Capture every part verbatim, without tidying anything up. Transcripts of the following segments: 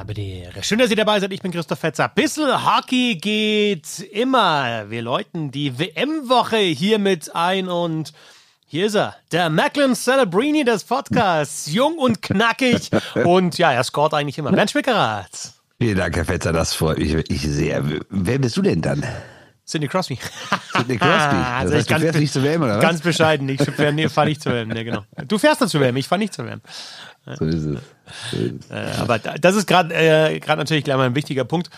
Belvedere. Schön, dass ihr dabei seid. Ich bin Christoph Fetzer. Bissl Hockey geht immer. Wir läuten die W M-Woche hiermit ein und hier ist er, der Macklin Celebrini des Podcasts. Jung und knackig und ja, er scoret eigentlich immer. Bernd Schwickerath. Vielen Dank, Herr Fetzer, das freut mich wirklich sehr. Wer bist du denn dann? Sidney Crosby. Sidney Crosby. Das also heißt, ich ganz, du fährst nicht zur W M, oder was? Ganz bescheiden. Ich fahre nee, fahr nicht zur W M. Nee, genau. Du fährst dann zur W M, ich fahre nicht zur W M. So ist es. So ist es. Äh, aber das ist gerade äh, gerade natürlich gleich mal ein wichtiger Punkt.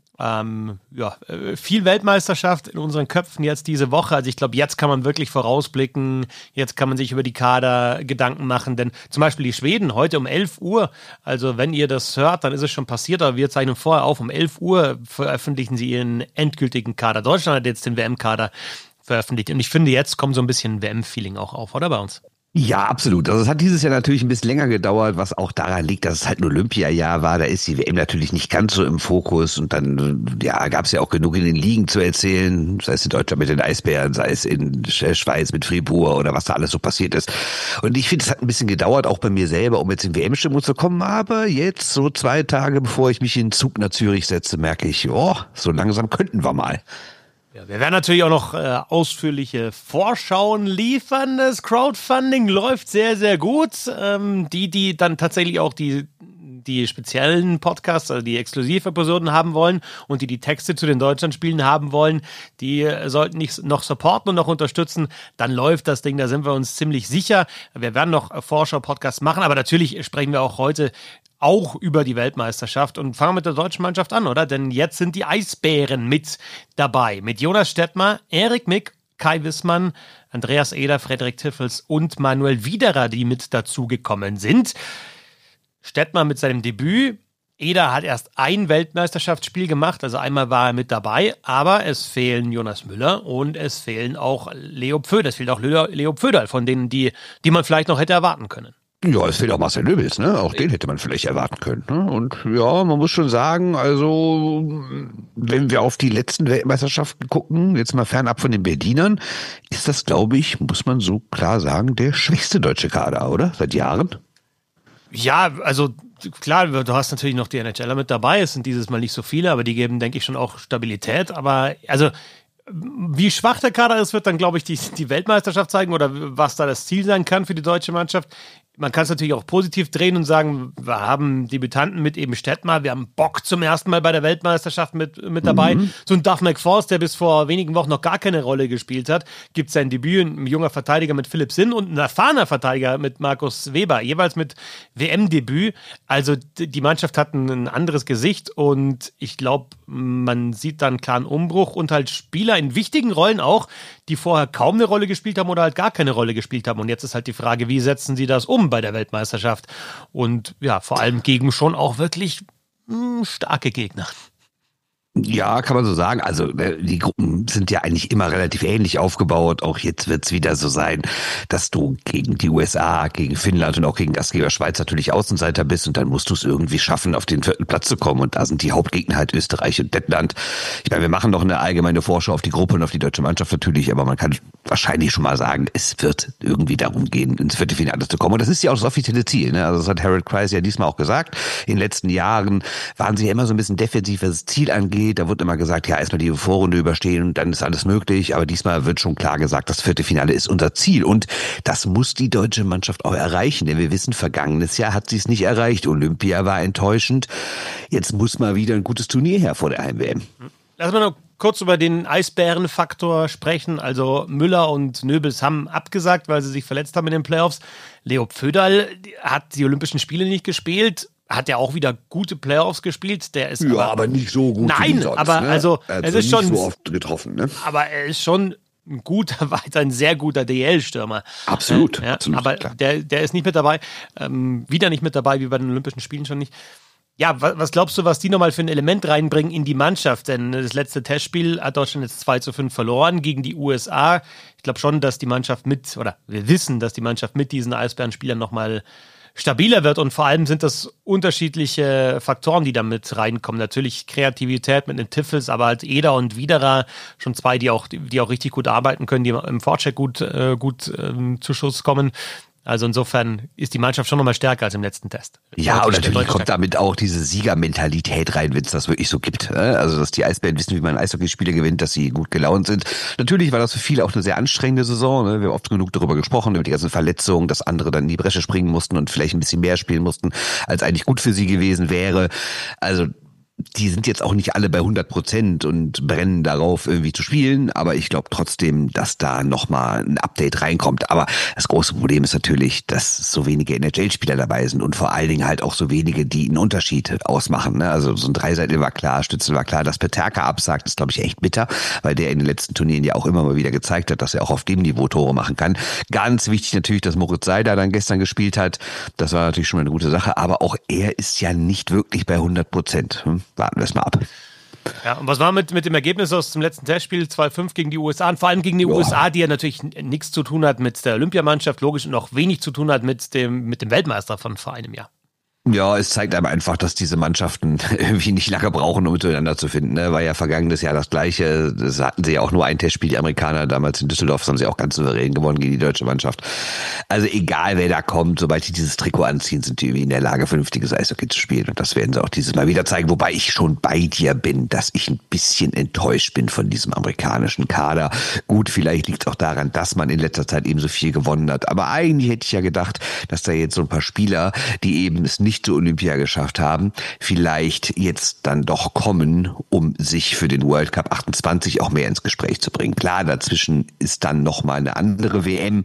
Ähm, ja, viel Weltmeisterschaft in unseren Köpfen jetzt diese Woche. Also ich glaube, jetzt kann man wirklich vorausblicken. Jetzt kann man sich über die Kader Gedanken machen. Denn zum Beispiel die Schweden heute um elf Uhr, also wenn ihr das hört, dann ist es schon passiert, aber wir zeichnen vorher auf. Um elf Uhr veröffentlichen sie ihren endgültigen Kader. Deutschland hat jetzt den W M-Kader veröffentlicht. Und ich finde, jetzt kommt so ein bisschen W M-Feeling auch auf, oder bei uns? Ja, absolut. Also es hat dieses Jahr natürlich ein bisschen länger gedauert, was auch daran liegt, dass es halt ein Olympiajahr war. Da ist die W M natürlich nicht ganz so im Fokus und dann ja gab es ja auch genug in den Ligen zu erzählen, sei es in Deutschland mit den Eisbären, sei es in Schweiz mit Fribourg oder was da alles so passiert ist. Und ich finde, es hat ein bisschen gedauert, auch bei mir selber, um jetzt in W M-Stimmung zu kommen. Aber jetzt, so zwei Tage bevor ich mich in den Zug nach Zürich setze, merke ich, oh, so langsam könnten wir mal. Ja, wir werden natürlich auch noch äh, ausführliche Vorschauen liefern. Das Crowdfunding läuft sehr, sehr gut. Ähm, die, die dann tatsächlich auch die, die speziellen Podcasts, also die Exklusivepisoden haben wollen und die die Texte zu den Deutschlandspielen haben wollen, die äh, sollten nicht noch supporten und noch unterstützen. Dann läuft das Ding, da sind wir uns ziemlich sicher. Wir werden noch äh, Vorschau-Podcasts machen, aber natürlich sprechen wir auch heute auch über die Weltmeisterschaft und fangen mit der deutschen Mannschaft an, oder? Denn jetzt sind die Eisbären mit dabei. Mit Jonas Stettmar, Erik Mick, Kai Wissmann, Andreas Eder, Frederik Tiffels und Manuel Widerer, die mit dazugekommen sind. Stettmar mit seinem Debüt. Eder hat erst ein Weltmeisterschaftsspiel gemacht, also einmal war er mit dabei, aber es fehlen Jonas Müller und es fehlen auch Leo Pföderl. Es fehlt auch Leo Pföderl, von denen, die, die man vielleicht noch hätte erwarten können. Ja, es fehlt auch Marcel Nöbels, ne? Auch den hätte man vielleicht erwarten können. Ne? Und ja, man muss schon sagen, also wenn wir auf die letzten Weltmeisterschaften gucken, jetzt mal fernab von den Berlinern, ist das, glaube ich, muss man so klar sagen, der schwächste deutsche Kader, oder? Seit Jahren? Ja, also klar, du hast natürlich noch die NHLer mit dabei, es sind dieses Mal nicht so viele, aber die geben, denke ich, schon auch Stabilität. Aber also wie schwach der Kader ist, wird dann, glaube ich, die, die Weltmeisterschaft zeigen oder was da das Ziel sein kann für die deutsche Mannschaft. Man kann es natürlich auch positiv drehen und sagen, wir haben Debütanten mit eben Stettmar, wir haben Bock zum ersten Mal bei der Weltmeisterschaft mit, mit dabei. Mhm. So ein Duff McForce, der bis vor wenigen Wochen noch gar keine Rolle gespielt hat, gibt sein Debüt, ein junger Verteidiger mit Philipp Sinn und ein erfahrener Verteidiger mit Markus Weber, jeweils mit W M-Debüt. Also die Mannschaft hat ein anderes Gesicht und ich glaube, man sieht dann einen klaren Umbruch und halt Spieler in wichtigen Rollen auch, die vorher kaum eine Rolle gespielt haben oder halt gar keine Rolle gespielt haben. Und jetzt ist halt die Frage, wie setzen sie das um bei der Weltmeisterschaft? Und ja, vor allem gegen schon auch wirklich mh, starke Gegner. Ja, kann man so sagen. Also die Gruppen sind ja eigentlich immer relativ ähnlich aufgebaut. Auch jetzt wird es wieder so sein, dass du gegen die U S A, gegen Finnland und auch gegen Gastgeber Schweiz natürlich Außenseiter bist und dann musst du es irgendwie schaffen, auf den vierten Platz zu kommen. Und da sind die Hauptgegner halt Österreich und Lettland. Ich meine, wir machen noch eine allgemeine Vorschau auf die Gruppe und auf die deutsche Mannschaft natürlich, aber man kann wahrscheinlich schon mal sagen, es wird irgendwie darum gehen, ins Viertelfinale zu kommen. Und das ist ja auch das offizielle Ziel, ne? Also das hat Harold Kreis ja diesmal auch gesagt. In den letzten Jahren waren sie ja immer so ein bisschen defensiv, was das Ziel angeht. Da wird immer gesagt, ja, erstmal die Vorrunde überstehen und dann ist alles möglich. Aber diesmal wird schon klar gesagt, das Viertelfinale ist unser Ziel. Und das muss die deutsche Mannschaft auch erreichen. Denn wir wissen, vergangenes Jahr hat sie es nicht erreicht. Olympia war enttäuschend. Jetzt muss mal wieder ein gutes Turnier her vor der Heim-W M. Lass mal noch kurz über den Eisbärenfaktor sprechen. Also Müller und Nöbels haben abgesagt, weil sie sich verletzt haben in den Playoffs. Leo Pföderl hat die Olympischen Spiele nicht gespielt. Hat ja auch wieder gute Playoffs gespielt. Der ist ja, aber, aber nicht so gut. Nein, wie sonst, aber ne? also, also es ist nicht schon so oft getroffen, ne? Aber er ist schon ein guter, weiter ein sehr guter D L-Stürmer. Absolut, äh, ja, absolut. Aber klar. der, der ist nicht mit dabei. Ähm, wieder nicht mit dabei, wie bei den Olympischen Spielen schon nicht. Ja, was, was glaubst du, was die nochmal für ein Element reinbringen in die Mannschaft? Denn das letzte Testspiel hat Deutschland jetzt zwei zu fünf verloren gegen die U S A. Ich glaube schon, dass die Mannschaft mit, oder wir wissen, dass die Mannschaft mit diesen Eisbären-Spielern nochmal stabiler wird und vor allem sind das unterschiedliche Faktoren, die da mit reinkommen. Natürlich Kreativität mit den Tiffels, aber halt Eder und Widerer, schon zwei, die auch, die auch richtig gut arbeiten können, die im Vorcheck gut, äh, gut ähm, zu Schuss kommen. Also insofern ist die Mannschaft schon nochmal stärker als im letzten Test. Ja, und natürlich kommt damit auch diese Siegermentalität rein, wenn es das wirklich so gibt. Also, dass die Eisbären wissen, wie man Eishockeyspiele gewinnt, dass sie gut gelaunt sind. Natürlich war das für viele auch eine sehr anstrengende Saison. Wir haben oft genug darüber gesprochen, über die ganzen Verletzungen, dass andere dann in die Bresche springen mussten und vielleicht ein bisschen mehr spielen mussten, als eigentlich gut für sie gewesen wäre. Also, die sind jetzt auch nicht alle bei hundert Prozent und brennen darauf, irgendwie zu spielen. Aber ich glaube trotzdem, dass da nochmal ein Update reinkommt. Aber das große Problem ist natürlich, dass so wenige N H L-Spieler dabei sind und vor allen Dingen halt auch so wenige, die einen Unterschied ausmachen. Ne? Also so ein Dreiseitel war klar, Stützle war klar. Dass Peterka absagt, ist, glaube ich, echt bitter, weil der in den letzten Turnieren ja auch immer mal wieder gezeigt hat, dass er auch auf dem Niveau Tore machen kann. Ganz wichtig natürlich, dass Moritz Seider dann gestern gespielt hat. Das war natürlich schon mal eine gute Sache. Aber auch er ist ja nicht wirklich bei hundert Prozent. Hm? Warten wir es mal ab. Ja, und was war mit, mit dem Ergebnis aus dem letzten Testspiel zwei fünf gegen die U S A und vor allem gegen die Boah. U S A, die ja natürlich nichts zu tun hat mit der Olympiamannschaft, logisch, und auch wenig zu tun hat mit dem, mit dem Weltmeister von vor einem Jahr? Ja, es zeigt einem einfach, dass diese Mannschaften irgendwie nicht lange brauchen, um miteinander zu finden. Ne? War ja vergangenes Jahr das Gleiche. Das hatten sie ja auch nur ein Testspiel, die Amerikaner damals in Düsseldorf, das haben sie auch ganz souverän gewonnen gegen die deutsche Mannschaft. Also egal, wer da kommt, sobald sie dieses Trikot anziehen, sind die irgendwie in der Lage, vernünftiges Eishockey zu spielen. Und das werden sie auch dieses Mal wieder zeigen. Wobei ich schon bei dir bin, dass ich ein bisschen enttäuscht bin von diesem amerikanischen Kader. Gut, vielleicht liegt es auch daran, dass man in letzter Zeit eben so viel gewonnen hat. Aber eigentlich hätte ich ja gedacht, dass da jetzt so ein paar Spieler, die eben es nicht nicht zur Olympia geschafft haben, vielleicht jetzt dann doch kommen, um sich für den World Cup achtundzwanzig auch mehr ins Gespräch zu bringen. Klar, dazwischen ist dann nochmal eine andere W M,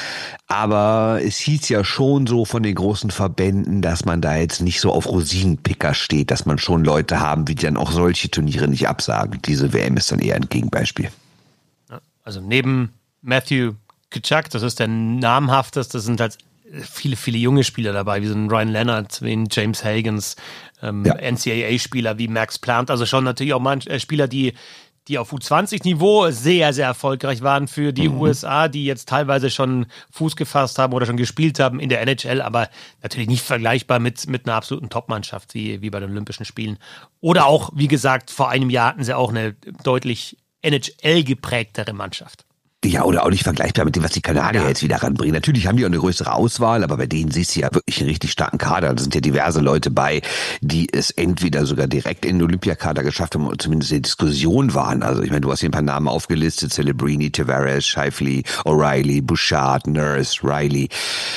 aber es hieß ja schon so von den großen Verbänden, dass man da jetzt nicht so auf Rosinenpicker steht, dass man schon Leute haben, die dann auch solche Turniere nicht absagen. Diese W M ist dann eher ein Gegenbeispiel. Also neben Matthew Tkachuk, das ist der namhafteste, das sind halt viele, viele junge Spieler dabei, wie so ein Ryan Leonard, wie ein James Hagans, ähm, ja. N C A A-Spieler wie Max Plant, also schon natürlich auch manch, äh, Spieler, die, die auf U zwanzig-Niveau sehr, sehr erfolgreich waren für die mhm. U S A, die jetzt teilweise schon Fuß gefasst haben oder schon gespielt haben in der N H L, aber natürlich nicht vergleichbar mit, mit einer absoluten Top-Mannschaft, wie, wie bei den Olympischen Spielen. Oder auch, wie gesagt, vor einem Jahr hatten sie auch eine deutlich N H L-geprägtere Mannschaft. Ja, oder auch nicht vergleichbar mit dem, was die Kanadier ja. jetzt wieder ranbringen. Natürlich haben die auch eine größere Auswahl, aber bei denen siehst du ja wirklich einen richtig starken Kader. Da sind ja diverse Leute bei, die es entweder sogar direkt in den Olympiakader geschafft haben oder zumindest in der Diskussion waren. Also ich meine, du hast hier ein paar Namen aufgelistet: Celebrini, Tavares, Scheifele, O'Reilly, Bouchard, Nurse, Riley.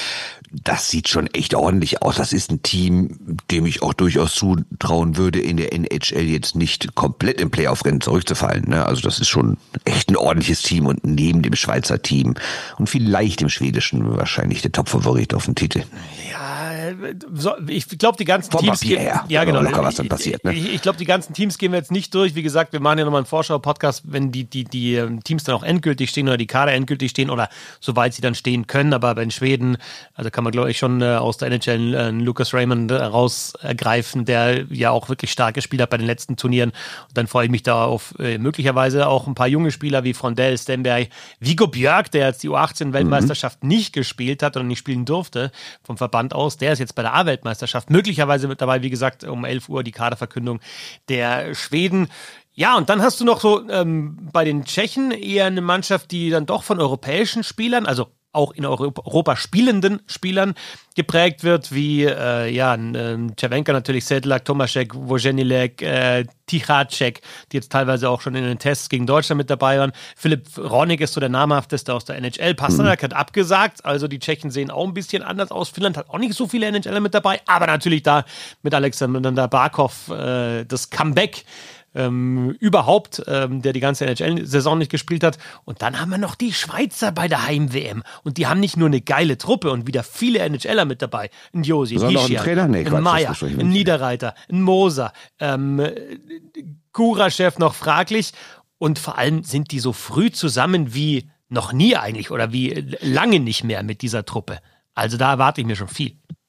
Das sieht schon echt ordentlich aus. Das ist ein Team, dem ich auch durchaus zutrauen würde, in der N H L jetzt nicht komplett im Playoff-Rennen zurückzufallen. Also das ist schon echt ein ordentliches Team und neben dem Schweizer Team und vielleicht dem schwedischen wahrscheinlich der Top-Favorit auf den Titel. Ja, so, ich glaube, die ganzen Vom Teams... Papier her. Ja, genau. Locker, was dann passiert, ne? Ich, ich glaube, die ganzen Teams gehen wir jetzt nicht durch. Wie gesagt, wir machen ja nochmal einen Vorschau-Podcast, wenn die, die, die Teams dann auch endgültig stehen oder die Kader endgültig stehen oder soweit sie dann stehen können. Aber bei den Schweden, also kann man, glaube ich, schon äh, aus der N H L äh, Lucas Raymond äh, rausgreifen, der ja auch wirklich stark gespielt hat bei den letzten Turnieren. Und dann freue ich mich da auf äh, möglicherweise auch ein paar junge Spieler wie Frondell, Stenberg, Viggo Björk, der jetzt die U achtzehn-Weltmeisterschaft mhm. nicht gespielt hat oder nicht spielen durfte vom Verband aus. Der ist jetzt bei der A-Weltmeisterschaft möglicherweise mit dabei. Wie gesagt, um elf Uhr die Kaderverkündung der Schweden. Ja, und dann hast du noch so ähm, bei den Tschechen eher eine Mannschaft, die dann doch von europäischen Spielern, also auch in Europa spielenden Spielern geprägt wird, wie äh, ja, äh, Cervenka natürlich, Sedlak, Tomašek, Voženilek, äh, Ticháček, die jetzt teilweise auch schon in den Tests gegen Deutschland mit dabei waren. Philipp Hronek ist so der namhafteste aus der N H L. Pasternak mhm. hat abgesagt, also die Tschechen sehen auch ein bisschen anders aus. Finnland hat auch nicht so viele N H Ler mit dabei, aber natürlich da mit Alexander Barkov äh, das Comeback Ähm, überhaupt, ähm, der die ganze N H L-Saison nicht gespielt hat. Und dann haben wir noch die Schweizer bei der Heim-W M. Und die haben nicht nur eine geile Truppe und wieder viele N H Ler mit dabei. Ein Josi, ein Hischian, nee, ein Meier, ein Niederreiter, ein Moser, ähm, Kuraschew noch fraglich. Und vor allem sind die so früh zusammen wie noch nie eigentlich oder wie lange nicht mehr mit dieser Truppe. Also da erwarte ich mir schon viel.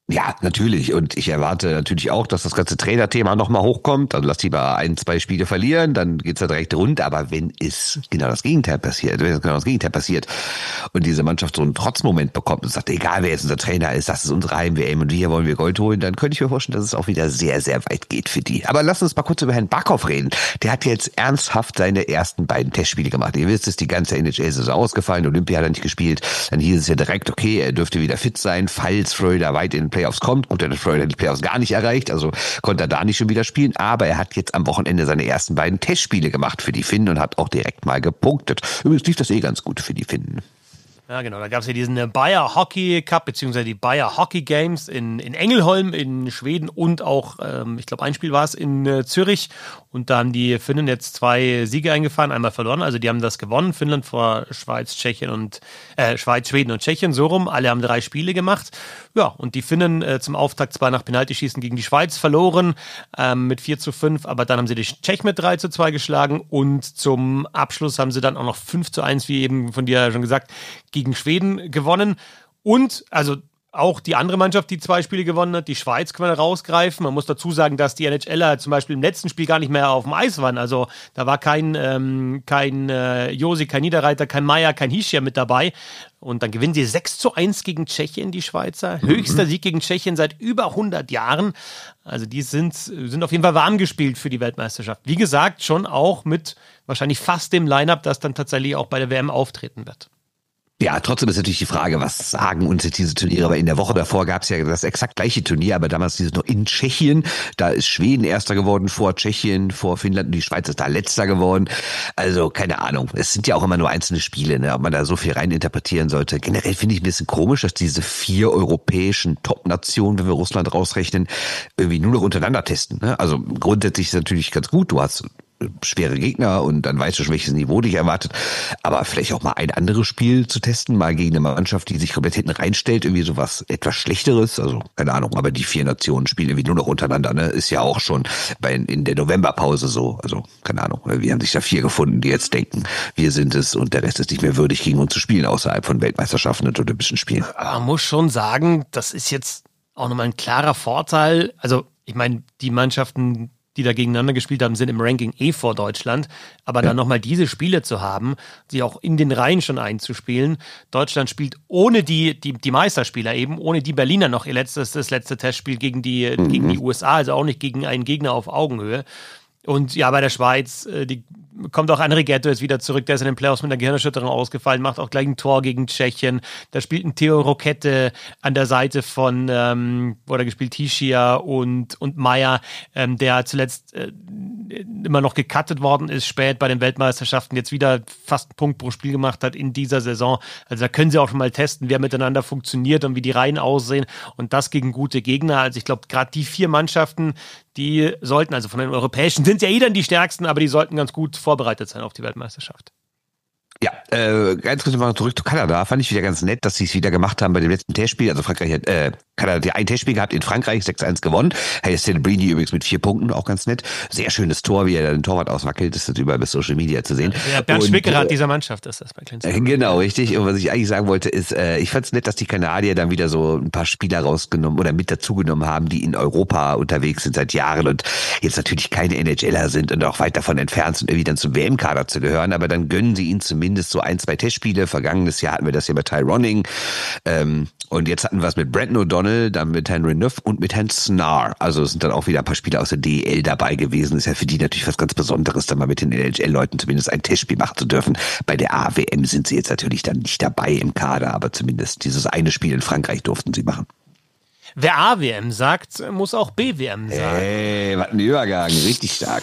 Ja, natürlich. Und ich erwarte natürlich auch, dass das ganze Trainerthema nochmal hochkommt. Also lass die mal ein, zwei Spiele verlieren, dann geht's ja direkt rund. Aber wenn es genau das Gegenteil passiert, wenn es genau das Gegenteil passiert und diese Mannschaft so einen Trotzmoment bekommt und sagt, egal wer jetzt unser Trainer ist, das ist unsere Heim-W M und hier wollen wir Gold holen, dann könnte ich mir vorstellen, dass es auch wieder sehr, sehr weit geht für die. Aber lass uns mal kurz über Herrn Barkov reden. Der hat jetzt ernsthaft seine ersten beiden Testspiele gemacht. Ihr wisst es, die ganze N H L-Saison ausgefallen, Olympia hat er nicht gespielt. Dann hieß es ja direkt, okay, er dürfte wieder fit sein, falls Florida weit in den Playoffs kommt. Gut, der hat Florida die Playoffs gar nicht erreicht, also konnte er da nicht schon wieder spielen. Aber er hat jetzt am Wochenende seine ersten beiden Testspiele gemacht für die Finnen und hat auch direkt mal gepunktet. Übrigens lief das eh ganz gut für die Finnen. Ja, genau. Da gab es ja diesen Bayer Hockey Cup, beziehungsweise die Bayer Hockey Games in, in Ängelholm in Schweden und auch, ähm, ich glaube, ein Spiel war es in äh, Zürich. Und da haben die Finnen jetzt zwei Siege eingefahren, einmal verloren. Also die haben das gewonnen. Finnland vor Schweiz, Tschechien und äh, Schweiz, Schweden und Tschechien, so rum. Alle haben drei Spiele gemacht. Ja, und die Finnen äh, zum Auftakt zwar nach Penaltyschießen gegen die Schweiz verloren, ähm, mit vier zu fünf, aber dann haben sie die Tschechen mit drei zu zwei geschlagen und zum Abschluss haben sie dann auch noch fünf zu eins, wie eben von dir schon gesagt, gegen Schweden gewonnen. Und, also auch die andere Mannschaft, die zwei Spiele gewonnen hat, die Schweiz, kann man rausgreifen. Man muss dazu sagen, dass die N H Ler zum Beispiel im letzten Spiel gar nicht mehr auf dem Eis waren. Also da war kein, ähm, kein äh, Josi, kein Niederreiter, kein Meier, kein Hischier mit dabei. Und dann gewinnen sie sechs zu eins gegen Tschechien, die Schweizer. Mhm. Höchster Sieg gegen Tschechien seit über hundert Jahren. Also die sind, sind auf jeden Fall warm gespielt für die Weltmeisterschaft. Wie gesagt, schon auch mit wahrscheinlich fast dem Line-Up, das dann tatsächlich auch bei der W M auftreten wird. Ja, trotzdem ist natürlich die Frage, was sagen uns jetzt diese Turniere? Aber in der Woche davor gab es ja das exakt gleiche Turnier, aber damals dieses noch in Tschechien. Da ist Schweden Erster geworden vor Tschechien, vor Finnland und die Schweiz ist da Letzter geworden. Also keine Ahnung. Es sind ja auch immer nur einzelne Spiele, ne? Ob man da so viel reininterpretieren sollte. Generell finde ich ein bisschen komisch, dass diese vier europäischen Top-Nationen, wenn wir Russland rausrechnen, irgendwie nur noch untereinander testen. Ne? Also grundsätzlich ist es natürlich ganz gut. Du hast schwere Gegner und dann weißt du schon, welches Niveau dich erwartet. Aber vielleicht auch mal ein anderes Spiel zu testen, mal gegen eine Mannschaft, die sich komplett hinten reinstellt, irgendwie sowas etwas Schlechteres. Also keine Ahnung, aber die vier Nationen spielen irgendwie nur noch untereinander, ne? Ist ja auch schon bei in der Novemberpause so. Also keine Ahnung, wir haben sich da vier gefunden, die jetzt denken, wir sind es und der Rest ist nicht mehr würdig, gegen uns zu spielen, außerhalb von Weltmeisterschaften und Olympischen Spielen. Aber man muss schon sagen, das ist jetzt auch nochmal ein klarer Vorteil. Also ich meine, die Mannschaften, die da gegeneinander gespielt haben, sind im Ranking eh vor Deutschland. Aber ja. dann nochmal diese Spiele zu haben, sie auch in den Reihen schon einzuspielen. Deutschland spielt ohne die, die, die Meisterspieler eben, ohne die Berliner noch ihr letztes, das letzte Testspiel gegen die, mhm. gegen die U S A, also auch nicht gegen einen Gegner auf Augenhöhe. Und ja, bei der Schweiz, die kommt auch Henri Ghetto jetzt wieder zurück, der ist in den Playoffs mit einer Gehirnerschütterung ausgefallen, macht auch gleich ein Tor gegen Tschechien. Da spielt ein Theo Rokette an der Seite von, ähm, wurde gespielt, Hischier und, und Meier, ähm, der zuletzt äh, immer noch gecuttet worden ist, spät bei den Weltmeisterschaften, jetzt wieder fast einen Punkt pro Spiel gemacht hat in dieser Saison. Also da können sie auch schon mal testen, wer miteinander funktioniert und wie die Reihen aussehen und das gegen gute Gegner. Also ich glaube, gerade die vier Mannschaften, die sollten, also von den europäischen, sind ja eh dann die stärksten, aber die sollten ganz gut vorbereitet sein auf die Weltmeisterschaft. Ja, äh, ganz kurz mal zurück zu Kanada. Fand ich wieder ganz nett, dass sie es wieder gemacht haben bei dem letzten Testspiel. Also Frankreich hat, äh, Kanada hat ja ein Testspiel gehabt in Frankreich, sechs eins gewonnen. Hey, Celebrini übrigens mit vier Punkten, auch ganz nett. Sehr schönes Tor, wie er den Torwart auswackelt. Das ist überall bei Social Media zu sehen. Ja, Bernd Schwickerath dieser Mannschaft ist das bei Clinton. Äh, genau, richtig. Und was ich eigentlich sagen wollte, ist, äh, ich fand es nett, dass die Kanadier dann wieder so ein paar Spieler rausgenommen oder mit dazugenommen haben, die in Europa unterwegs sind seit Jahren und jetzt natürlich keine N H Ler sind und auch weit davon entfernt sind, irgendwie dann zum W M-Kader zu gehören. Aber dann gönnen sie ihnen zumindest so ein, zwei Testspiele. Vergangenes Jahr hatten wir das ja bei Ty Ronning. Ähm, und jetzt hatten wir es mit Brandon O'Donnell, dann mit Henry Neuf und mit Herrn Snar. Also es sind dann auch wieder ein paar Spieler aus der D E L dabei gewesen. Ist ja für die natürlich was ganz Besonderes, dann mal mit den N H L-Leuten zumindest ein Testspiel machen zu dürfen. Bei der A W M sind sie jetzt natürlich dann nicht dabei im Kader, aber zumindest dieses eine Spiel in Frankreich durften sie machen. Wer A W M sagt, muss auch B W M sagen. Hey, was ein Übergang, richtig stark.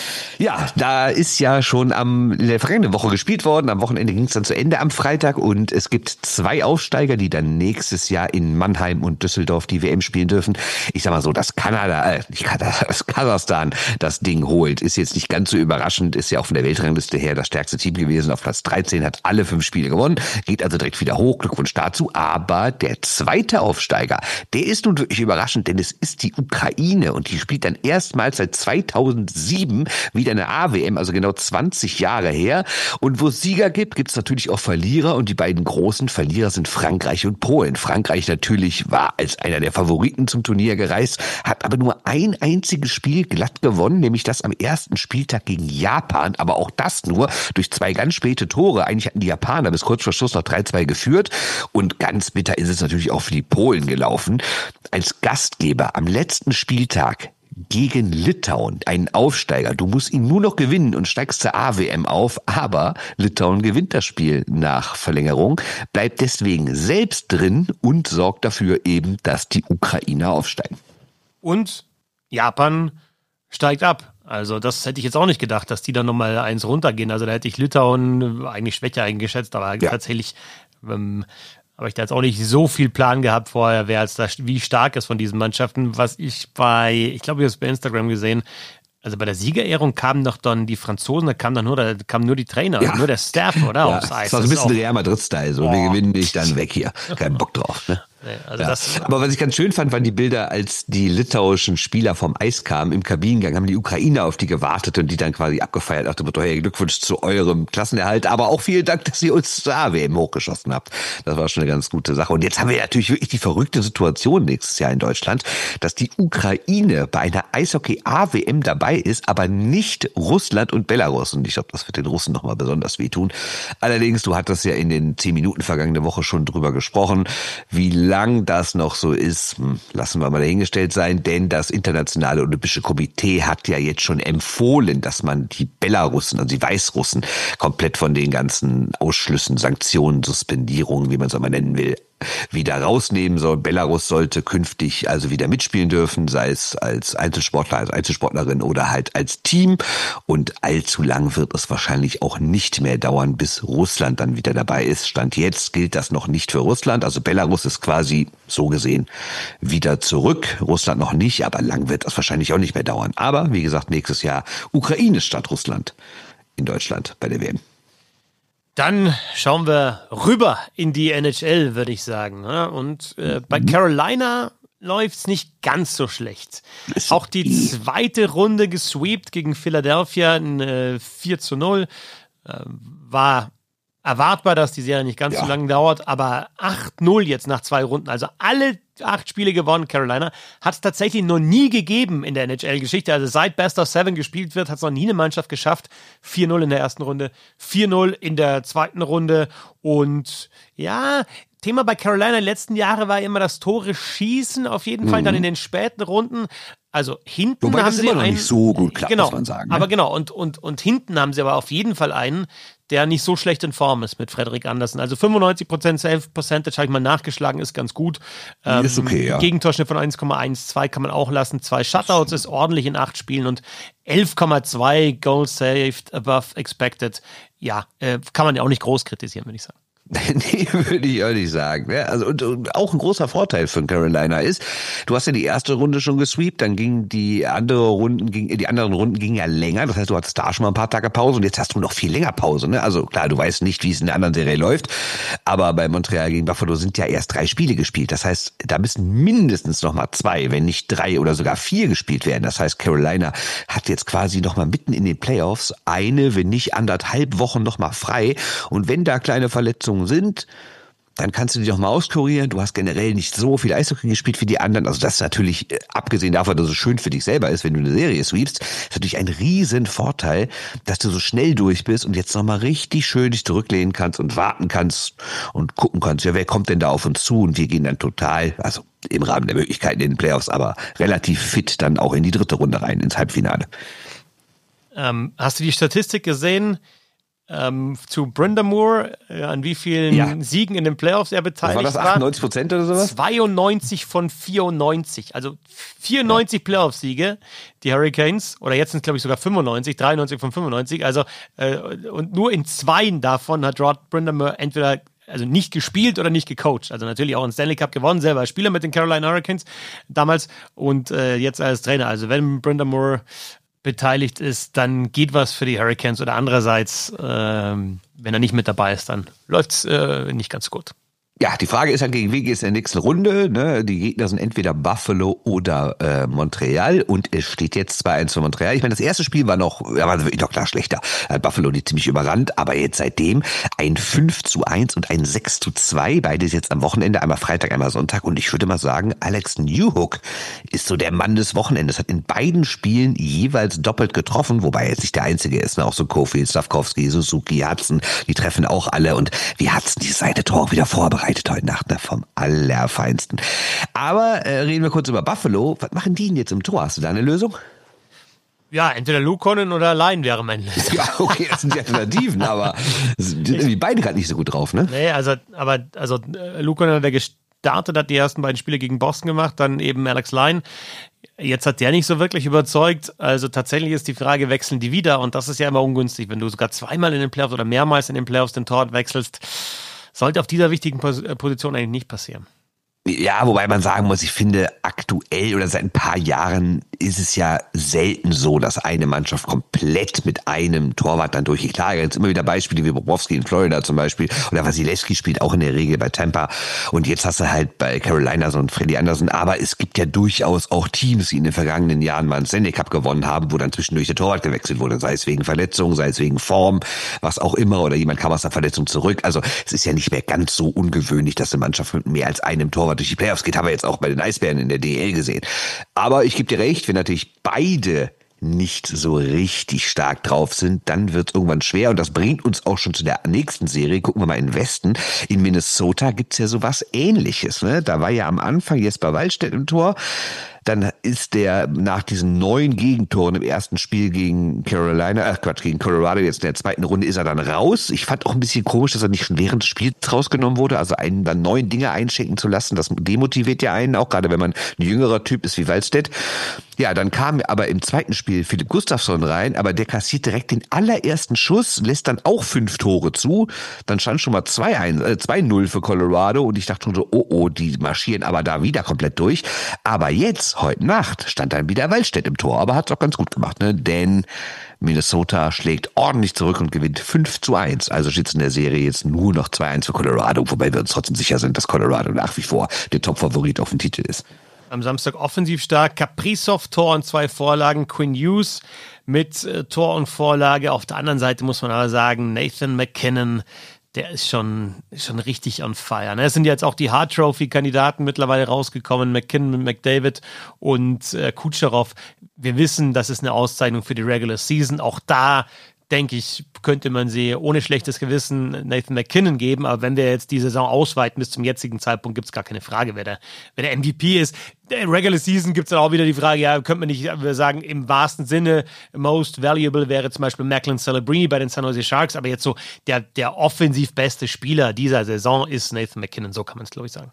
Ja, da ist ja schon am, in der vergangenen Woche gespielt worden. Am Wochenende ging es dann zu Ende am Freitag und es gibt zwei Aufsteiger, die dann nächstes Jahr in Mannheim und Düsseldorf die W M spielen dürfen. Ich sag mal so, dass Kanada, äh, nicht Kanada, dass Kasachstan das Ding holt, ist jetzt nicht ganz so überraschend, ist ja auch von der Weltrangliste her das stärkste Team gewesen. Auf Platz dreizehn, hat alle fünf Spiele gewonnen, geht also direkt wieder hoch, Glückwunsch dazu. Aber der zweite Aufsteiger, der ist nun wirklich überraschend, denn es ist die Ukraine und die spielt dann erstmals seit zweitausendsieben wieder wieder eine A W M, also genau zwanzig Jahre her. Und wo es Sieger gibt, gibt es natürlich auch Verlierer. Und die beiden großen Verlierer sind Frankreich und Polen. Frankreich natürlich war als einer der Favoriten zum Turnier gereist, hat aber nur ein einziges Spiel glatt gewonnen, nämlich das am ersten Spieltag gegen Japan. Aber auch das nur durch zwei ganz späte Tore. Eigentlich hatten die Japaner bis kurz vor Schluss noch drei zwei geführt. Und ganz bitter ist es natürlich auch für die Polen gelaufen. Als Gastgeber am letzten Spieltag gegen Litauen, einen Aufsteiger. Du musst ihn nur noch gewinnen und steigst zur A W M auf, aber Litauen gewinnt das Spiel nach Verlängerung, bleibt deswegen selbst drin und sorgt dafür eben, dass die Ukrainer aufsteigen. Und Japan steigt ab. Also das hätte ich jetzt auch nicht gedacht, dass die dann nochmal eins runtergehen. Also da hätte ich Litauen eigentlich schwächer eingeschätzt, aber ja. tatsächlich ähm, habe ich da jetzt auch nicht so viel Plan gehabt vorher, wer jetzt da, wie stark ist von diesen Mannschaften. Was ich bei, ich glaube, ich habe es bei Instagram gesehen, also bei der Siegerehrung kamen doch dann die Franzosen, da kamen dann nur, da kamen nur die Trainer, ja. nur der Staff, oder? Ja, aufs Eis. Das war so ein bisschen Real Madrid-Style, so, oh. wir gewinnen dich dann weg hier. Kein Bock drauf, ne? Also ja. das, aber was ich ganz schön fand, waren die Bilder, als die litauischen Spieler vom Eis kamen, im Kabinengang, haben die Ukrainer auf die gewartet und die dann quasi abgefeiert. Nach dem Motto, hey, Glückwunsch zu eurem Klassenerhalt, aber auch vielen Dank, dass ihr uns zur A W M hochgeschossen habt. Das war schon eine ganz gute Sache. Und jetzt haben wir natürlich wirklich die verrückte Situation nächstes Jahr in Deutschland, dass die Ukraine bei einer Eishockey-A W M dabei ist, aber nicht Russland und Belarus. Und ich glaube, das wird den Russen nochmal besonders wehtun. Allerdings, du hattest ja in den zehn Minuten vergangene Woche schon drüber gesprochen, wie lang das noch so ist, lassen wir mal dahingestellt sein, denn das Internationale Olympische Komitee hat ja jetzt schon empfohlen, dass man die Belarussen, also die Weißrussen, komplett von den ganzen Ausschlüssen, Sanktionen, Suspendierungen, wie man es auch mal nennen will, wieder rausnehmen soll. Belarus sollte künftig also wieder mitspielen dürfen, sei es als Einzelsportler, als Einzelsportlerin oder halt als Team. Und allzu lang wird es wahrscheinlich auch nicht mehr dauern, bis Russland dann wieder dabei ist. Stand jetzt gilt das noch nicht für Russland. Also Belarus ist quasi so gesehen wieder zurück. Russland noch nicht, aber lang wird das wahrscheinlich auch nicht mehr dauern. Aber wie gesagt, nächstes Jahr Ukraine statt Russland in Deutschland bei der W M. Dann schauen wir rüber in die N H L, würde ich sagen. Und äh, bei Carolina läuft's nicht ganz so schlecht. Auch die zweite Runde gesweept gegen Philadelphia, ein äh, vier zu null. Äh, war erwartbar, dass die Serie nicht ganz ja. so lange dauert, aber acht null jetzt nach zwei Runden. Also alle acht Spiele gewonnen, Carolina. Hat es tatsächlich noch nie gegeben in der N H L-Geschichte. Also seit Best of Seven gespielt wird, hat es noch nie eine Mannschaft geschafft. vier null in der ersten Runde, vier null in der zweiten Runde. Und ja, Thema bei Carolina in den letzten Jahren war immer das Tore schießen, auf jeden Fall mhm. dann in den späten Runden. Also hinten Wobei haben das sie immer noch einen, nicht so gut klappt, genau, muss man sagen. Ne? Aber genau, und, und, und hinten haben sie aber auf jeden Fall einen, der nicht so schlecht in Form ist mit Frederik Andersen. Also fünfundneunzig Prozent Save Percentage habe ich mal nachgeschlagen, ist ganz gut. Ähm, ist okay, ja. Gegentorschnitt von eins Komma zwölf kann man auch lassen. Zwei Shutouts ist ordentlich in acht Spielen und elf Komma zwei Goals saved above expected. Ja, äh, kann man ja auch nicht groß kritisieren, würde ich sagen. Nee, würde ich auch nicht sagen. Also und, und auch ein großer Vorteil von Carolina ist, du hast ja die erste Runde schon gesweept, dann gingen die andere Runden, ging, die anderen Runden gingen ja länger. Das heißt, du hattest da schon mal ein paar Tage Pause und jetzt hast du noch viel länger Pause. Ne? Also klar, du weißt nicht, wie es in der anderen Serie läuft, aber bei Montreal gegen Buffalo sind ja erst drei Spiele gespielt. Das heißt, da müssen mindestens noch mal zwei, wenn nicht drei oder sogar vier gespielt werden. Das heißt, Carolina hat jetzt quasi noch mal mitten in den Playoffs eine, wenn nicht anderthalb Wochen noch mal frei. Und wenn da kleine Verletzungen sind, dann kannst du die doch mal auskurieren. Du hast generell nicht so viel Eishockey gespielt wie die anderen. Also das ist natürlich, abgesehen davon, dass es schön für dich selber ist, wenn du eine Serie sweepst, ist natürlich ein riesen Vorteil, dass du so schnell durch bist und jetzt nochmal richtig schön dich zurücklehnen kannst und warten kannst und gucken kannst, ja, wer kommt denn da auf uns zu? Und wir gehen dann total, also im Rahmen der Möglichkeiten in den Playoffs, aber relativ fit dann auch in die dritte Runde rein, ins Halbfinale. Ähm, hast du die Statistik gesehen? Ähm, zu Brind'Amour, äh, an wie vielen ja. Siegen in den Playoffs er beteiligt war. War das achtundneunzig Prozent oder sowas? zweiundneunzig von vierundneunzig. Also vierundneunzig ja. Playoff-Siege, die Hurricanes. Oder jetzt sind es, glaube ich, sogar fünfundneunzig, dreiundneunzig von fünfundneunzig. Also, äh, und nur in zweien davon hat Rod Brind'Amour entweder also nicht gespielt oder nicht gecoacht. Also natürlich auch einen Stanley Cup gewonnen, selber als Spieler mit den Carolina Hurricanes damals und äh, jetzt als Trainer. Also wenn Brind'Amour beteiligt ist, dann geht was für die Hurricanes oder andererseits, ähm, wenn er nicht mit dabei ist, dann läuft es äh, nicht ganz gut. Ja, die Frage ist ja, gegen wen geht es in der nächsten Runde? Ne? Die Gegner sind entweder Buffalo oder äh, Montreal und es steht jetzt zwei eins für Montreal. Ich meine, das erste Spiel war noch, ja, war wirklich noch klar schlechter. Hat Buffalo die ziemlich überrannt, aber jetzt seitdem ein fünf zu eins und ein sechs zu zwei, beides jetzt am Wochenende, einmal Freitag, einmal Sonntag. Und ich würde mal sagen, Alex Newhook ist so der Mann des Wochenendes. Hat in beiden Spielen jeweils doppelt getroffen, wobei er jetzt nicht der Einzige ist. Ne? Auch so Cofield, Stafkowski, Suzuki, Hudson, die treffen auch alle. Und wie Hudson die Seite Tor wieder vorbereitet heute Nacht, ne, vom Allerfeinsten. Aber äh, reden wir kurz über Buffalo. Was machen die denn jetzt im Tor? Hast du da eine Lösung? Ja, entweder Luukkonen oder Line wäre mein Lösung. Ja, okay, das sind die Alternativen, aber sind irgendwie beide gerade nicht so gut drauf, ne? Nee, also, aber, also, äh, Luukkonen hat der gestartet, hat die ersten beiden Spiele gegen Boston gemacht, dann eben Alex Line. Jetzt hat der nicht so wirklich überzeugt. Also tatsächlich ist die Frage, wechseln die wieder? Und das ist ja immer ungünstig, wenn du sogar zweimal in den Playoffs oder mehrmals in den Playoffs den Torwart wechselst. Sollte auf dieser wichtigen Position eigentlich nicht passieren. Ja, wobei man sagen muss, ich finde aktuell oder seit ein paar Jahren ist es ja selten so, dass eine Mannschaft komplett mit einem Torwart dann durchgeht. Klar, jetzt immer wieder Beispiele wie Bobrovsky in Florida zum Beispiel oder Wasilewski spielt auch in der Regel bei Tampa und jetzt hast du halt bei Carolina so einen Freddie Anderson, aber es gibt ja durchaus auch Teams, die in den vergangenen Jahren mal einen Stanley Cup gewonnen haben, wo dann zwischendurch der Torwart gewechselt wurde, sei es wegen Verletzung, sei es wegen Form, was auch immer oder jemand kam aus der Verletzung zurück. Also es ist ja nicht mehr ganz so ungewöhnlich, dass eine Mannschaft mit mehr als einem Torwart durch die Playoffs geht, haben wir jetzt auch bei den Eisbären in der D E L gesehen. Aber ich gebe dir recht, wenn natürlich beide nicht so richtig stark drauf sind, dann wird es irgendwann schwer und das bringt uns auch schon zu der nächsten Serie. Gucken wir mal in den Westen. In Minnesota gibt's ja sowas Ähnliches. Ne? Da war ja am Anfang Jesper Wallstedt im Tor. Dann ist der nach diesen neun Gegentoren im ersten Spiel gegen Carolina, ach Quatsch, gegen Colorado, jetzt in der zweiten Runde ist er dann raus. Ich fand auch ein bisschen komisch, dass er nicht schon während des Spiels rausgenommen wurde. Also einen dann neun Dinge einschenken zu lassen, das demotiviert ja einen, auch gerade wenn man ein jüngerer Typ ist wie Wallstedt. Ja, dann kam aber im zweiten Spiel Philipp Gustafsson rein, aber der kassiert direkt den allerersten Schuss, lässt dann auch fünf Tore zu. Dann stand schon mal zwei null für Colorado und ich dachte schon so, oh oh, die marschieren aber da wieder komplett durch. Aber jetzt, heute Nacht, stand dann wieder Wallstedt im Tor, aber hat es auch ganz gut gemacht, ne? Denn Minnesota schlägt ordentlich zurück und gewinnt fünf zu eins. Also steht es in der Serie jetzt nur noch zwei eins für Colorado, wobei wir uns trotzdem sicher sind, dass Colorado nach wie vor der Top-Favorit auf den Titel ist. Am Samstag offensiv stark, Kaprizov, Tor und zwei Vorlagen, Quinn Hughes mit äh, Tor und Vorlage. Auf der anderen Seite muss man aber sagen, Nathan MacKinnon, der ist schon, schon richtig on fire. Ne? Es sind jetzt auch die Hart Trophy-Kandidaten mittlerweile rausgekommen, MacKinnon mit McDavid und äh, Kucherov. Wir wissen, das ist eine Auszeichnung für die Regular Season. Auch da denke ich, könnte man sie ohne schlechtes Gewissen Nathan MacKinnon geben. Aber wenn wir jetzt die Saison ausweiten bis zum jetzigen Zeitpunkt, gibt es gar keine Frage, wer der, wer der M V P ist. In Regular Season gibt es dann auch wieder die Frage, ja, könnte man nicht sagen, im wahrsten Sinne most valuable wäre zum Beispiel Macklin Celebrini bei den San Jose Sharks. Aber jetzt so der, der offensiv beste Spieler dieser Saison ist Nathan MacKinnon. So kann man es, glaube ich, sagen.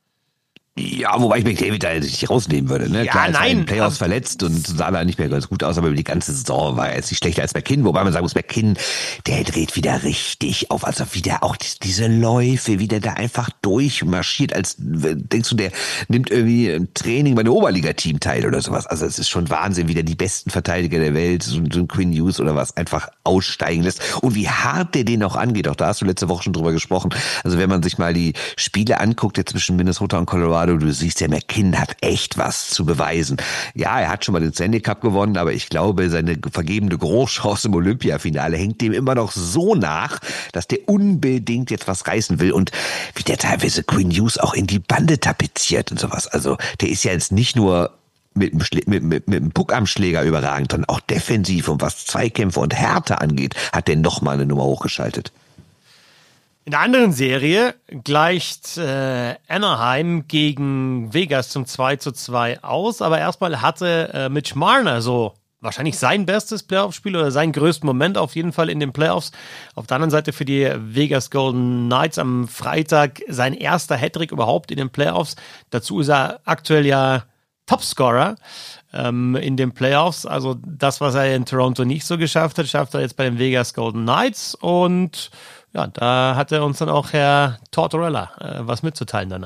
Ja, wobei ich McDavid da nicht rausnehmen würde. Ne? Ja, Klar, ist nein. er in den Playoffs verletzt und sah da nicht mehr ganz gut aus, aber über die ganze Saison war er jetzt nicht schlechter als McKinnon. Wobei man sagen muss, McKinnon, der dreht wieder richtig auf. Also wieder auch diese Läufe, wie der da einfach durchmarschiert. Als denkst du, der nimmt irgendwie ein Training bei einem Oberliga-Team teil oder sowas. Also es ist schon Wahnsinn, wie der die besten Verteidiger der Welt, so ein Quinn Hughes oder was, einfach aussteigen lässt. Und wie hart der den auch angeht. Auch da hast du letzte Woche schon drüber gesprochen. Also wenn man sich mal die Spiele anguckt, jetzt zwischen Minnesota und Colorado, du siehst, der MacKinnon hat echt was zu beweisen. Ja, er hat schon mal den Stanley Cup gewonnen, aber ich glaube, seine vergebene Großchance im Olympiafinale hängt dem immer noch so nach, dass der unbedingt jetzt was reißen will und wie der teilweise Quinn Hughes auch in die Bande tapeziert und sowas. Also der ist ja jetzt nicht nur mit dem, Schlä- mit, mit, mit dem Puck am Schläger überragend, sondern auch defensiv und was Zweikämpfe und Härte angeht, hat der nochmal eine Nummer hochgeschaltet. In der anderen Serie gleicht äh, Anaheim gegen Vegas zum zwei zu zwei aus, aber erstmal hatte äh, Mitch Marner so wahrscheinlich sein bestes Playoff-Spiel oder seinen größten Moment auf jeden Fall in den Playoffs. Auf der anderen Seite für die Vegas Golden Knights am Freitag sein erster Hattrick überhaupt in den Playoffs. Dazu ist er aktuell ja Topscorer ähm, in den Playoffs. Also das, was er in Toronto nicht so geschafft hat, schafft er jetzt bei den Vegas Golden Knights und ja, da hatte uns dann auch Herr Tortorella äh, was mitzuteilen danach.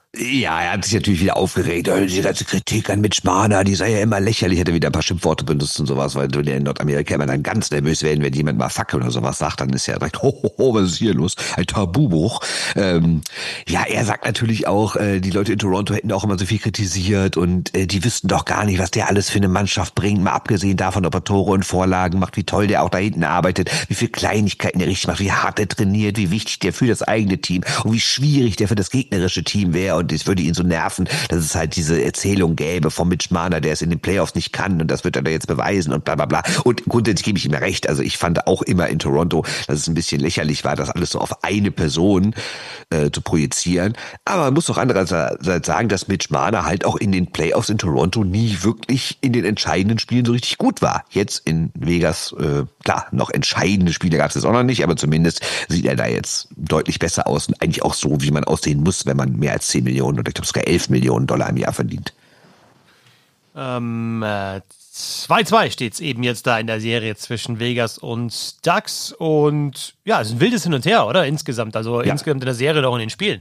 Ja, er hat sich natürlich wieder aufgeregt. Oh, die ganze Kritik an Mitch Marner, die sei ja immer lächerlich. Hat er wieder ein paar Schimpfworte benutzt und sowas, weil du in Nordamerika immer dann ganz nervös werden, wenn jemand mal Fuck oder sowas sagt, dann ist ja direkt, ho, ho, ho, was ist hier los? Ein Tabubruch. Ähm, ja, er sagt natürlich auch, äh, die Leute in Toronto hätten auch immer so viel kritisiert und äh, die wüssten doch gar nicht, was der alles für eine Mannschaft bringt, mal abgesehen davon, ob er Tore und Vorlagen macht, wie toll der auch da hinten arbeitet, wie viele Kleinigkeiten der richtig macht, wie hart er trainiert, wie wichtig der für das eigene Team und wie schwierig der für das gegnerische Team wäre. Und es würde ihn so nerven, dass es halt diese Erzählung gäbe von Mitch Marner, der es in den Playoffs nicht kann und das wird er da jetzt beweisen und bla bla bla. Und grundsätzlich gebe ich ihm recht. Also ich fand auch immer in Toronto, dass es ein bisschen lächerlich war, das alles so auf eine Person äh, zu projizieren. Aber man muss doch andererseits sagen, dass Mitch Marner halt auch in den Playoffs in Toronto nie wirklich in den entscheidenden Spielen so richtig gut war. Jetzt in Vegas, äh, klar, noch entscheidende Spiele gab es jetzt auch noch nicht, aber zumindest sieht er da jetzt deutlich besser aus und eigentlich auch so, wie man aussehen muss, wenn man mehr als zehn Millionen oder ich glaube sogar elf Millionen Dollar im Jahr verdient. Ähm, äh, zwei zwei steht es eben jetzt da in der Serie zwischen Vegas und Ducks und ja, es ist ein wildes Hin und Her, oder? Insgesamt, also ja. Insgesamt in der Serie doch in den Spielen.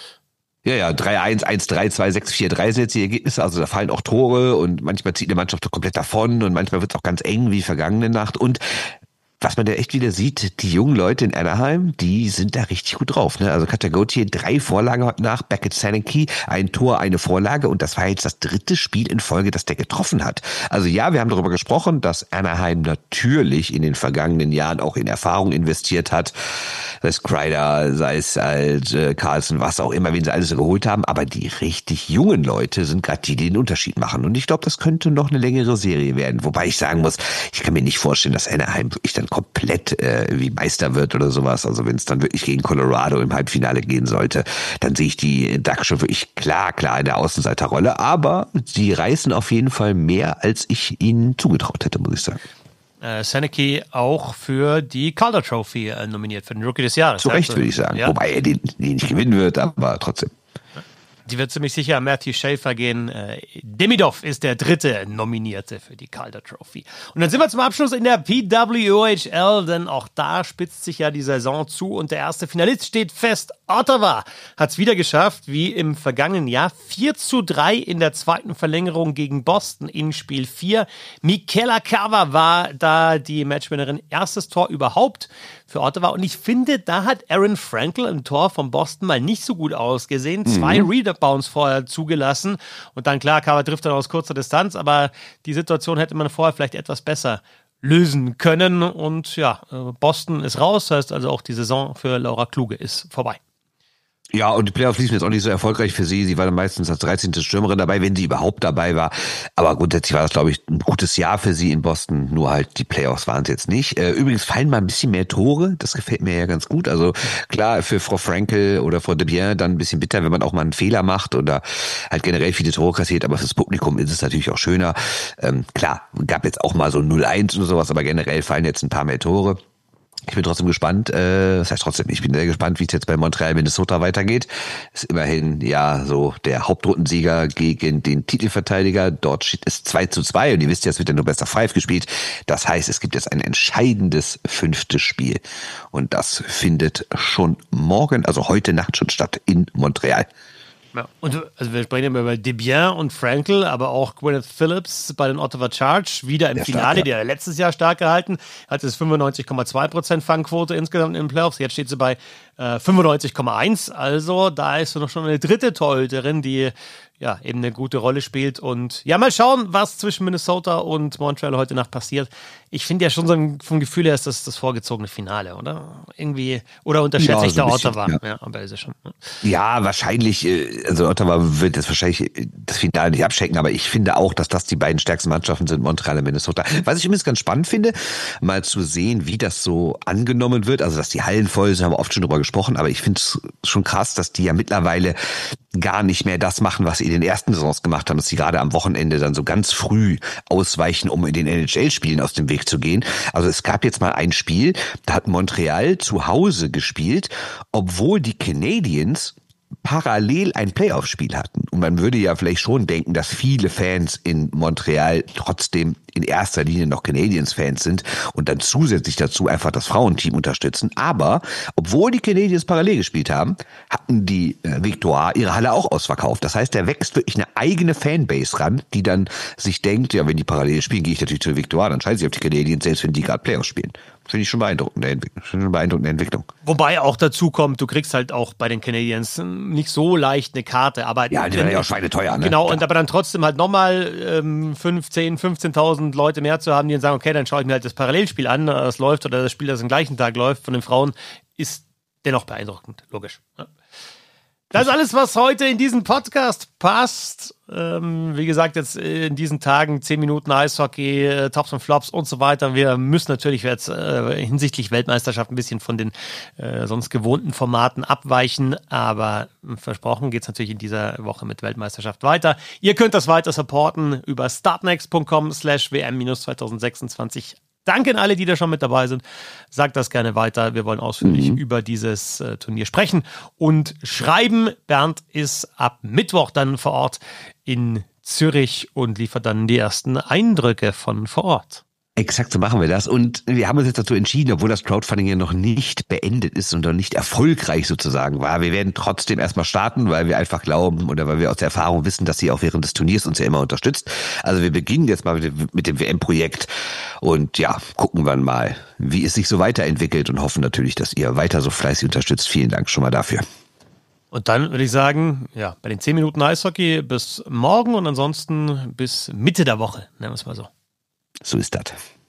Ja, ja, drei eins, eins drei, zwei sechs, vier drei sind jetzt die Ergebnisse, also da fallen auch Tore und manchmal zieht eine Mannschaft doch komplett davon und manchmal wird es auch ganz eng wie vergangene Nacht und was man da echt wieder sieht, die jungen Leute in Anaheim, die sind da richtig gut drauf. Ne? Also Cutter Gauthier, drei Vorlagen heute nach, Beckett Sanecki, ein Tor, eine Vorlage und das war jetzt das dritte Spiel in Folge, das der getroffen hat. Also ja, wir haben darüber gesprochen, dass Anaheim natürlich in den vergangenen Jahren auch in Erfahrung investiert hat. Sei es Kreider, sei es halt äh, Carlson, was auch immer, wen sie alles so geholt haben. Aber die richtig jungen Leute sind gerade die, die den Unterschied machen. Und ich glaube, das könnte noch eine längere Serie werden. Wobei ich sagen muss, ich kann mir nicht vorstellen, dass Anaheim wirklich dann komplett äh, wie Meister wird oder sowas. Also wenn es dann wirklich gegen Colorado im Halbfinale gehen sollte, dann sehe ich die Ducks schon wirklich klar, klar in der Außenseiterrolle. Aber sie reißen auf jeden Fall mehr, als ich ihnen zugetraut hätte, muss ich sagen. Äh, Sanecki auch für die Calder Trophy äh, nominiert, für den Rookie des Jahres. Zu Recht, würde ich sagen. Ja. Wobei er den, den nicht gewinnen wird, aber trotzdem. Die wird ziemlich sicher an Matthew Schaefer gehen. Äh, Demidov ist der dritte Nominierte für die Calder Trophy. Und dann sind wir zum Abschluss in der P W O H L, denn auch da spitzt sich ja die Saison zu und der erste Finalist steht fest. Ottawa hat es wieder geschafft, wie im vergangenen Jahr. vier zu drei in der zweiten Verlängerung gegen Boston in Spiel vier. Michaela Carver war da die Matchwinnerin. Erstes Tor überhaupt für Ottawa. Und ich finde, da hat Aaron Frankel im Tor von Boston mal nicht so gut ausgesehen. Mhm. Zwei Rebounds vorher zugelassen. Und dann, klar, Carver trifft dann aus kurzer Distanz. Aber die Situation hätte man vorher vielleicht etwas besser lösen können. Und ja, Boston ist raus. Das heißt also auch die Saison für Laura Kluge ist vorbei. Ja, und die Playoffs liefen jetzt auch nicht so erfolgreich für sie. Sie war dann meistens als dreizehnte Stürmerin dabei, wenn sie überhaupt dabei war. Aber grundsätzlich war das, glaube ich, ein gutes Jahr für sie in Boston. Nur halt die Playoffs waren es jetzt nicht. Übrigens fallen mal ein bisschen mehr Tore. Das gefällt mir ja ganz gut. Also klar, für Frau Frankel oder Frau Debien dann ein bisschen bitter, wenn man auch mal einen Fehler macht oder halt generell viele Tore kassiert. Aber fürs Publikum ist es natürlich auch schöner. Ähm, klar, gab jetzt auch mal so null eins oder sowas, aber generell fallen jetzt ein paar mehr Tore. Ich bin trotzdem gespannt, äh, das heißt trotzdem, ich bin sehr gespannt, wie es jetzt bei Montreal, Minnesota weitergeht. Ist immerhin ja so der Hauptrundensieger gegen den Titelverteidiger. Dort steht es zwei zu zwei und ihr wisst ja, es wird ja nur Best of Five gespielt. Das heißt, es gibt jetzt ein entscheidendes fünftes Spiel und das findet schon morgen, also heute Nacht schon statt in Montreal. Ja, und also wir sprechen immer über Debien und Frankel, aber auch Gwyneth Phillips bei den Ottawa Charge, wieder im der Finale, stark, ja. Der letztes Jahr stark gehalten, hat es fünfundneunzig Komma zwei Prozent Fangquote insgesamt in den Playoffs, jetzt steht sie bei äh, fünfundneunzig Komma eins, also da ist noch schon eine dritte Torhüterin, die ja eben eine gute Rolle spielt und ja, mal schauen, was zwischen Minnesota und Montreal heute Nacht passiert. Ich finde ja schon so ein, vom Gefühl her ist das das vorgezogene Finale, oder? Irgendwie, oder unterschätze ja, ich so da Ottawa? Ja. Ja, aber ist es schon. Ja. ja, wahrscheinlich, also Ottawa wird jetzt wahrscheinlich das Finale nicht abschenken, aber ich finde auch, dass das die beiden stärksten Mannschaften sind, Montreal und Minnesota. Was ich übrigens ganz spannend finde, mal zu sehen, wie das so angenommen wird, also dass die Hallen voll sind, haben wir oft schon drüber gesprochen, aber ich finde es schon krass, dass die ja mittlerweile gar nicht mehr das machen, was sie in den ersten Saisons gemacht haben, dass sie gerade am Wochenende dann so ganz früh ausweichen, um in den N H L-Spielen aus dem Weg zu gehen. Also es gab jetzt mal ein Spiel, da hat Montreal zu Hause gespielt, obwohl die Canadiens parallel ein Playoff-Spiel hatten. Und man würde ja vielleicht schon denken, dass viele Fans in Montreal trotzdem in erster Linie noch Canadiens-Fans sind und dann zusätzlich dazu einfach das Frauenteam unterstützen. Aber obwohl die Canadiens parallel gespielt haben, hatten die äh, Victoire ihre Halle auch ausverkauft. Das heißt, da wächst wirklich eine eigene Fanbase ran, die dann sich denkt, ja, wenn die parallel spielen, gehe ich natürlich zur Victoire, dann scheiße ich auf die Canadiens, selbst wenn die gerade Playoffs spielen. Finde ich schon beeindruckende Entwicklung. Eine beeindruckende Entwicklung. Wobei auch dazu kommt, du kriegst halt auch bei den Canadiens nicht so leicht eine Karte. Aber ja, die werden ja auch schweineteuer. Ne? Genau, ja. Und aber dann trotzdem halt nochmal ähm, fünfzehn, fünfzehntausend Leute mehr zu haben, die dann sagen, okay, dann schaue ich mir halt das Parallelspiel an, das läuft oder das Spiel, das am gleichen Tag läuft von den Frauen, ist dennoch beeindruckend, logisch. Ja. Das ist alles, was heute in diesem Podcast passt. Ähm, wie gesagt, jetzt in diesen Tagen zehn Minuten Eishockey, äh, Tops und Flops und so weiter. Wir müssen natürlich jetzt äh, hinsichtlich Weltmeisterschaft ein bisschen von den äh, sonst gewohnten Formaten abweichen. Aber äh, versprochen geht es natürlich in dieser Woche mit Weltmeisterschaft weiter. Ihr könnt das weiter supporten über startnext.com slash wm zwanzig sechsundzwanzig. Danke an alle, die da schon mit dabei sind. Sagt das gerne weiter. Wir wollen ausführlich mhm. über dieses äh, Turnier sprechen und schreiben. Bernd ist ab Mittwoch dann vor Ort in Zürich und liefert dann die ersten Eindrücke von vor Ort. Exakt, so machen wir das. Und wir haben uns jetzt dazu entschieden, obwohl das Crowdfunding ja noch nicht beendet ist und noch nicht erfolgreich sozusagen war. Wir werden trotzdem erstmal starten, weil wir einfach glauben oder weil wir aus der Erfahrung wissen, dass sie auch während des Turniers uns ja immer unterstützt. Also wir beginnen jetzt mal mit dem, mit dem W M-Projekt und ja, gucken wir mal, wie es sich so weiterentwickelt und hoffen natürlich, dass ihr weiter so fleißig unterstützt. Vielen Dank schon mal dafür. Und dann würde ich sagen, ja, bei den zehn Minuten Eishockey bis morgen und ansonsten bis Mitte der Woche, nennen wir es mal so. So ist das.